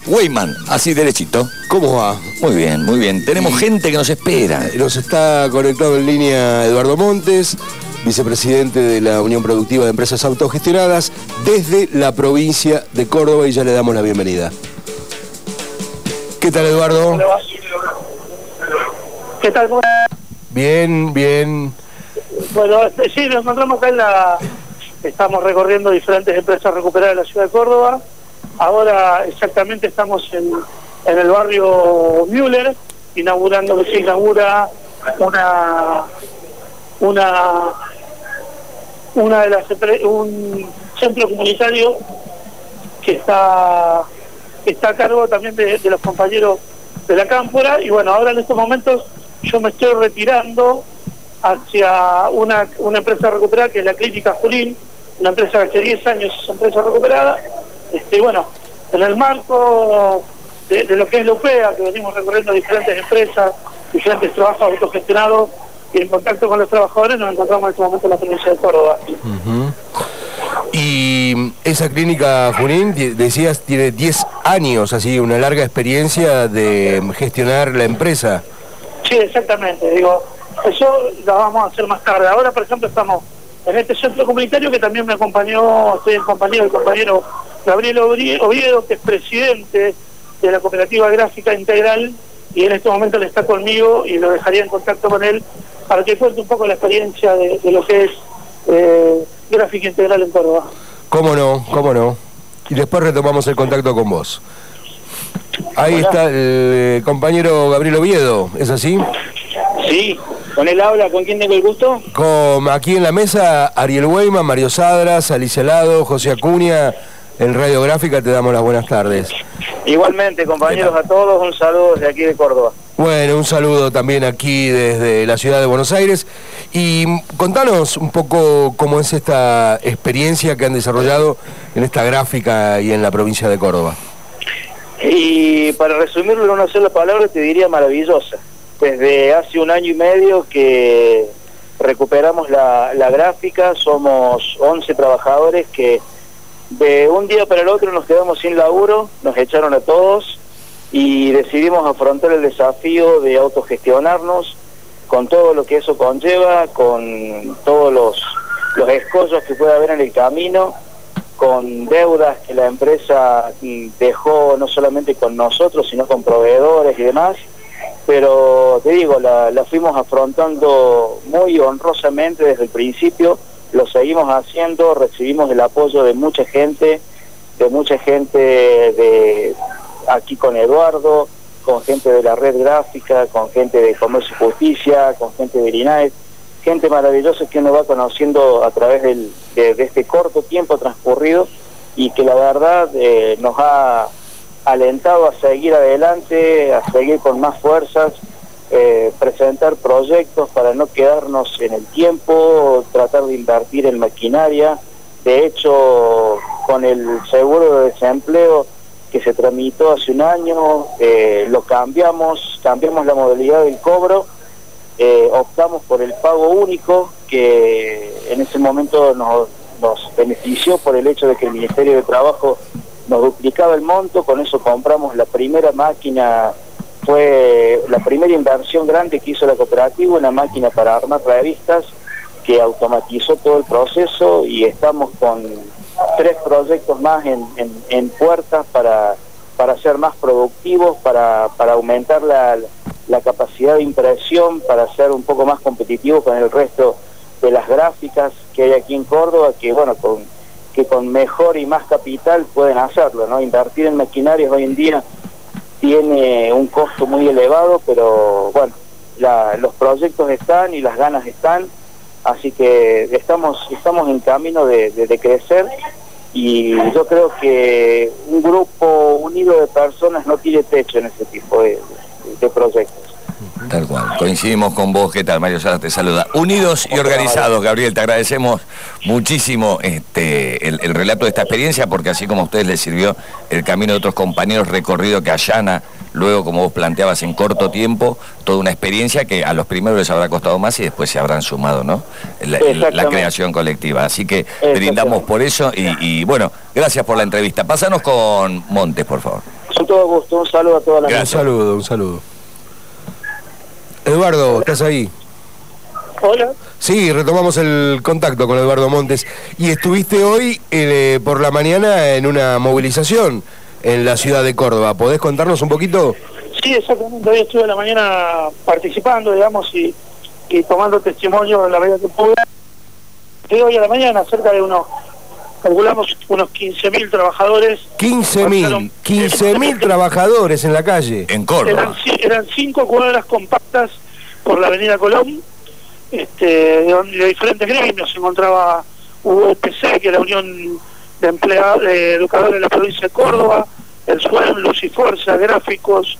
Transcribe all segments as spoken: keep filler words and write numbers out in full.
Weyman, así derechito. ¿Cómo va? Muy bien, muy bien. Tenemos y gente que nos espera. Nos está conectado en línea Eduardo Montes, vicepresidente de la Unión Productiva de Empresas Autogestionadas, desde la provincia de Córdoba, y ya le damos la bienvenida. ¿Qué tal, Eduardo? ¿Qué tal? Bien, bien. Bueno, sí, nos encontramos acá en la... Estamos recorriendo diferentes empresas recuperadas de la ciudad de Córdoba. Ahora exactamente estamos en, en el barrio Müller, inaugurando, que se inaugura una una una de las un centro comunitario que está que está a cargo también de, de los compañeros de la Cámpora. Y bueno, ahora en estos momentos yo me estoy retirando hacia una, una empresa recuperada que es la Clínica Junín, una empresa que hace diez años es empresa recuperada. Este, bueno, en el marco de, de lo que es la U P E A, que venimos recorriendo diferentes empresas, diferentes trabajos autogestionados, y en contacto con los trabajadores nos encontramos en este momento en la provincia de Córdoba. Uh-huh. Y esa Clínica Junín, decías, tiene diez años, así, una larga experiencia de gestionar la empresa. Sí, exactamente, digo, eso lo vamos a hacer más tarde. Ahora, por ejemplo, estamos en este centro comunitario que también me acompañó, estoy en compañía del compañero Gabriel Oviedo, que es presidente de la Cooperativa Gráfica Integral, y en este momento él está conmigo y lo dejaría en contacto con él para que cuente un poco la experiencia de, de lo que es eh, Gráfica Integral en Córdoba. ¿Cómo no? ¿Cómo no? Y después retomamos el contacto con vos. Ahí Hola. Está el compañero Gabriel Oviedo, ¿es así? Sí, con él habla. ¿Con quién tengo el gusto? Con aquí en la mesa, Ariel Weyman, Mario Sadras, Alicia Lado, José Acuña. En Radiográfica te damos las buenas tardes. Igualmente, compañeros, a todos, un saludo desde aquí de Córdoba. Bueno, un saludo también aquí desde la ciudad de Buenos Aires. Y contanos un poco cómo es esta experiencia que han desarrollado en esta gráfica y en la provincia de Córdoba. Y para resumirlo en una sola palabra, te diría maravillosa. Desde hace un año y medio que recuperamos la, la gráfica, somos once trabajadores que de un día para el otro nos quedamos sin laburo, nos echaron a todos y decidimos afrontar el desafío de autogestionarnos con todo lo que eso conlleva, con todos los, los escollos que puede haber en el camino, con deudas que la empresa dejó no solamente con nosotros, sino con proveedores y demás. Pero te digo, la, la fuimos afrontando muy honrosamente desde el principio, lo seguimos haciendo, recibimos el apoyo de mucha gente, de mucha gente de aquí con Eduardo, con gente de la red gráfica, con gente de Comercio y Justicia, con gente de INAES, gente maravillosa que uno va conociendo a través del, de, de este corto tiempo transcurrido y que la verdad eh, nos ha alentado a seguir adelante, a seguir con más fuerzas, eh, presentar proyectos para no quedarnos en el tiempo, tratar de invertir en maquinaria. De hecho, con el seguro de desempleo que se tramitó hace un año, eh, lo cambiamos, cambiamos la modalidad del cobro, eh, optamos por el pago único, que en ese momento nos, nos benefició por el hecho de que el Ministerio de Trabajo nos duplicaba el monto. Con eso compramos la primera máquina, fue la primera inversión grande que hizo la cooperativa, una máquina para armar revistas que automatizó todo el proceso, y estamos con tres proyectos más en, en, en puertas para, para ser más productivos, para, para aumentar la, la capacidad de impresión, para ser un poco más competitivos con el resto de las gráficas que hay aquí en Córdoba, que bueno, con que con mejor y más capital pueden hacerlo, ¿no? Invertir en maquinarias hoy en día tiene un costo muy elevado, pero bueno, la, los proyectos están y las ganas están, así que estamos estamos en camino de, de, de crecer, y yo creo que un grupo unido de personas no tiene techo en ese tipo de, de, de proyectos. Tal cual, coincidimos con vos. ¿Qué tal? Mario Salas te saluda. Unidos y organizados, Gabriel, te agradecemos muchísimo este, el, el relato de esta experiencia, porque así como a ustedes les sirvió el camino de otros compañeros recorrido que allana, luego como vos planteabas en corto tiempo, toda una experiencia que a los primeros les habrá costado más y después se habrán sumado, ¿no? La, la creación colectiva. Así que brindamos por eso y, y bueno, gracias por la entrevista. Pásanos con Montes, por favor. Con todo gusto, un saludo a toda la gente. Un saludo, un saludo. Eduardo, ¿estás ahí? Hola. Sí, retomamos el contacto con Eduardo Montes. Y estuviste hoy eh, por la mañana en una movilización en la ciudad de Córdoba. ¿Podés contarnos un poquito? Sí, exactamente. Hoy estuve en la mañana participando, digamos, y, y tomando testimonio en la medida que pude. Y hoy a la mañana, cerca de unos, calculamos unos quince mil trabajadores. quince mil, quince mil trabajadores en la calle. En Córdoba. Eran, eran cinco cuadras compactas por la avenida Colón, este, de, donde, de diferentes gremios. Se encontraba U P C, que es la Unión de Empleados, de Educadores de la provincia de Córdoba, el SUEM, Luz y Fuerza, Gráficos,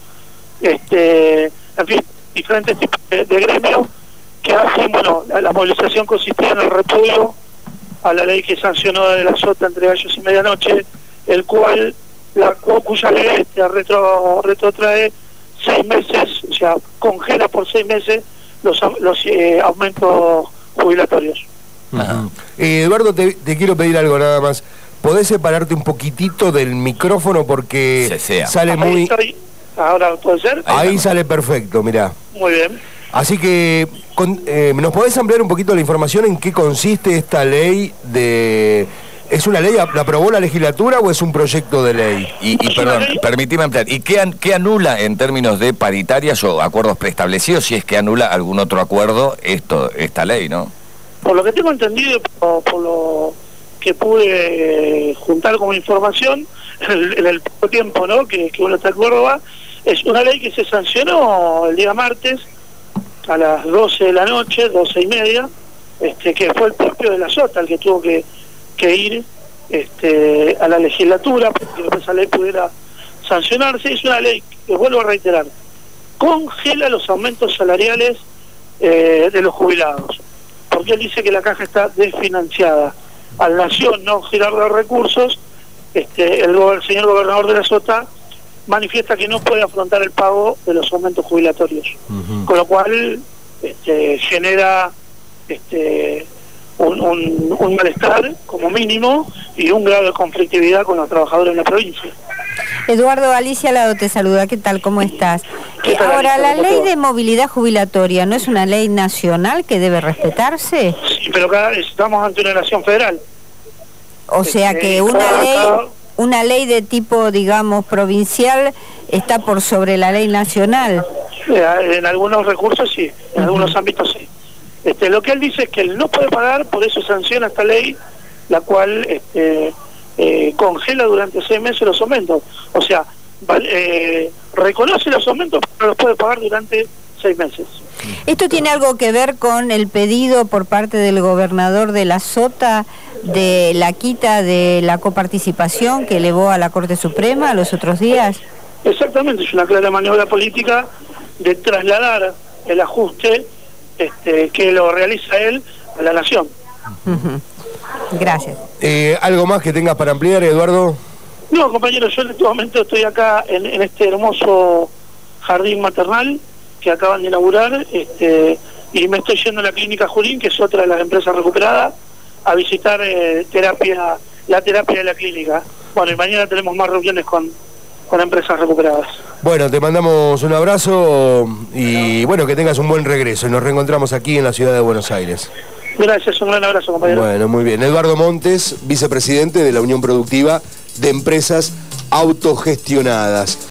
este, en fin, diferentes tipos de, de gremios que hacen, bueno, la, la movilización consistía en el repudio a la ley que sancionó de la Sota entre gallos y medianoche, el cual, la cuya ley este, retro, retrotrae seis meses, o sea, congela por seis meses los, los eh, aumentos jubilatorios. Ajá. Eh, Eduardo, te, te quiero pedir algo nada más. ¿Podés separarte un poquitito del micrófono porque Se sea. sale Ahí muy... estoy. Ahora, ¿puede ser? Ahí, Ahí sale perfecto, mirá. Muy bien. Así que, con, eh, ¿nos podés ampliar un poquito la información en qué consiste esta ley de... ¿Es una ley, la aprobó la legislatura o es un proyecto de ley? Y, y perdón, permitime ampliar. ¿Y qué, an, qué anula en términos de paritarias o acuerdos preestablecidos, si es que anula algún otro acuerdo, esto, esta ley, ¿no? Por lo que tengo entendido, por, por lo que pude eh, juntar como información en el, en el poco tiempo, ¿no?, que, que uno está en Córdoba, es una ley que se sancionó el día martes a las doce de la noche, doce y media, este, que fue el propio de la Sota el que tuvo que, que ir este, a la legislatura para que esa ley pudiera sancionarse. Es una ley que, vuelvo a reiterar, congela los aumentos salariales eh, de los jubilados, porque él dice que la caja está desfinanciada. Al Nación no girar los recursos, este, el, el señor gobernador de la Sota manifiesta que no puede afrontar el pago de los aumentos jubilatorios, uh-huh. con lo cual este, genera este, un, un, un malestar como mínimo y un grado de conflictividad con los trabajadores en la provincia. Eduardo, Alicia Lado te saluda, ¿qué tal? ¿Cómo estás? ¿Qué tal, Ahora, Alicia? ¿la ley de movilidad jubilatoria no es una ley nacional que debe respetarse? Sí, pero acá estamos ante una nación federal. O sea Este, que una cada- ley, cada- una ley de tipo, digamos, provincial está por sobre la ley nacional. Eh, En algunos recursos sí, en algunos ámbitos sí. Este, lo que él dice es que él no puede pagar, por eso sanciona esta ley, la cual este, eh, congela durante seis meses los aumentos. O sea, val- eh, reconoce los aumentos, pero no los puede pagar durante seis meses. ¿Esto tiene algo que ver con el pedido por parte del gobernador de la Sota de la quita de la coparticipación que elevó a la Corte Suprema los otros días? Exactamente, es una clara maniobra política de trasladar el ajuste este, que lo realiza él a la nación. Uh-huh. Gracias. Eh, ¿Algo más que tengas para ampliar, Eduardo? No, compañero, yo en este momento estoy acá en, en este hermoso jardín maternal que acaban de inaugurar, este, y me estoy yendo a la clínica Jurín, que es otra de las empresas recuperadas, a visitar eh, terapia, la terapia de la clínica. Bueno, y mañana tenemos más reuniones con, con empresas recuperadas. Bueno, te mandamos un abrazo y bueno, que tengas un buen regreso. Y nos reencontramos aquí en la ciudad de Buenos Aires. Gracias, un gran abrazo, compañero. Bueno, muy bien. Eduardo Montes, vicepresidente de la Unión Productiva de Empresas Autogestionadas.